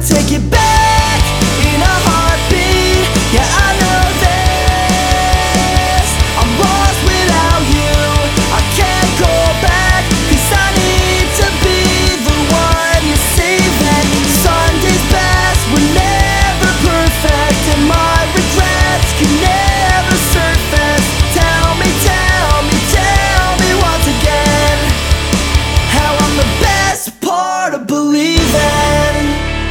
take it back in a heartbeat. Yeah, I know this. I'm lost without you. I can't go back, 'cause I need to be the one you save. And Sunday's best were never perfect, and my regrets can never surface. Tell me once again how I'm the best part of believing.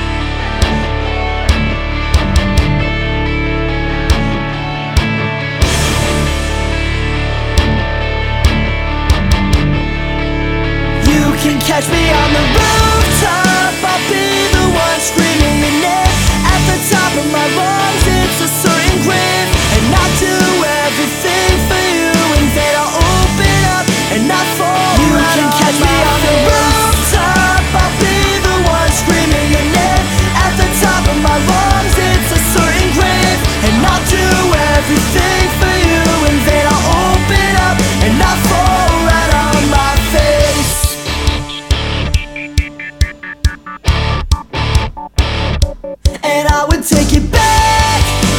You can catch me on the rooftop, I'll be the one screaming your name at the top of my lungs. It's a certain grave, and I'll do everything for you, and then I'll open up and not fall. You can catch me on the rooftop, I'll be the one screaming your name at the top of my lungs. It's a certain grave, and I'll do everything for you, and then I'll open up and not fall right on my face. And I would take it back